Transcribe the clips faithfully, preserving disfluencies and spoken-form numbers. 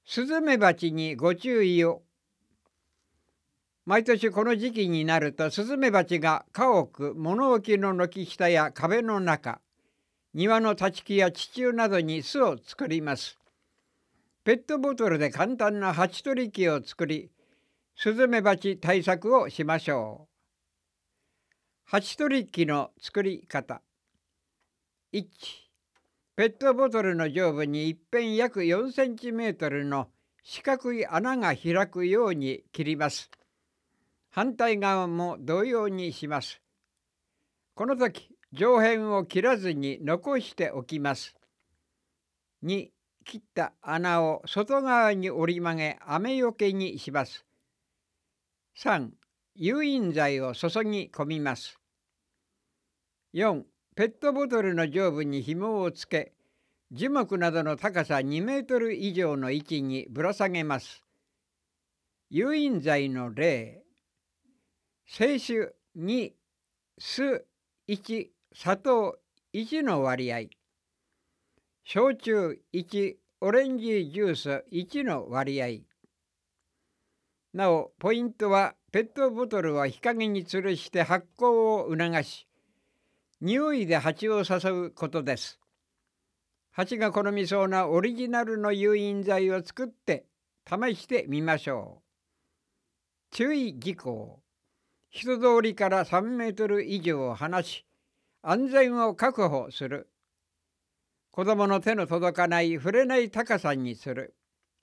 スズメバチにご注意を。毎年この時期になるとスズメバチが家屋、物置の軒下や壁の中、庭の立ち木や地中などに巣を作ります。ペットボトルで簡単なハチ取り器を作り、スズメバチ対策をしましょう。ハチ取り器の作り方。いち、ペットボトルの上部に一辺約よんセンチメートルの四角い穴が開くように切ります。反対側も同様にします。この時、上辺を切らずに残しておきます。に、切った穴を外側に折り曲げ雨よけにします。さん、誘引剤を注ぎ込みます。よん、ペットボトルの上部に紐をつけ、樹木などの高さにメートル以上の位置にぶら下げます。誘引剤の例。清酒に、酢いち、砂糖いちの割合。焼酎いち、オレンジジュースいちの割合。なお、ポイントはペットボトルを日陰に吊るして発酵を促し、匂いで蜂を誘うことです。蜂が好みそうなオリジナルの誘引剤を作って試してみましょう。注意事項。人通りからさんメートル以上離し、安全を確保する。子供の手の届かない触れない高さにする。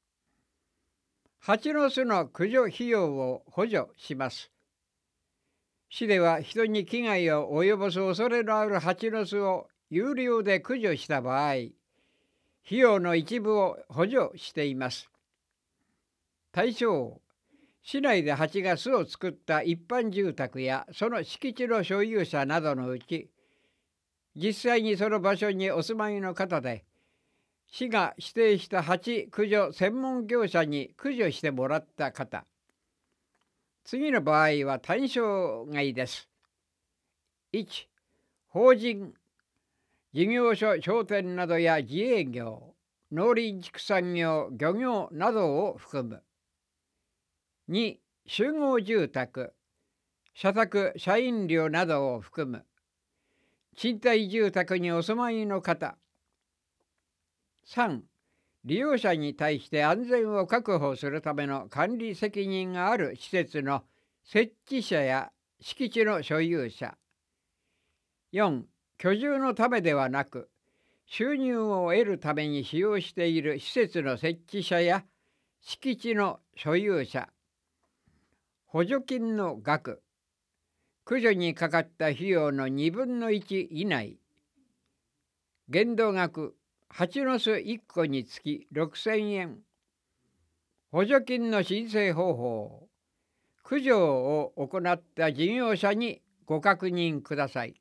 蜂の巣の駆除費用を補助します。市では人に危害を及ぼす恐れのある蜂の巣を有料で駆除した場合、費用の一部を補助しています。対象、市内で蜂が巣を作った一般住宅やその敷地の所有者などのうち、実際にその場所にお住まいの方で、市が指定した蜂駆除専門業者に駆除してもらった方。次の場合は対象外です。いち、法人、事業所、商店などや自営業、農林畜産業、漁業などを含む。に、集合住宅、社宅、社員寮などを含む。賃貸住宅にお住まいの方。さん、利用者に対して安全を確保するための管理責任がある施設の設置者や敷地の所有者。よん、居住のためではなく、収入を得るために使用している施設の設置者や敷地の所有者。補助金の額。駆除にかかった費用のにぶんのいち以内。限度額、蜂の巣いっこにつきろくせんえん。補助金の申請方法。駆除を行った事業者にご確認ください。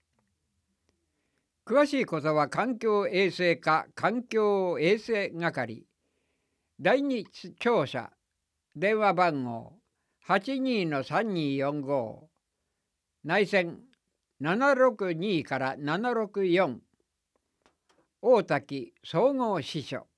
詳しいことは環境衛生課環境衛生係第二庁舎電話番号 はちにーのさんにーよんご 内線ななろくにからななろくよん大滝総合支所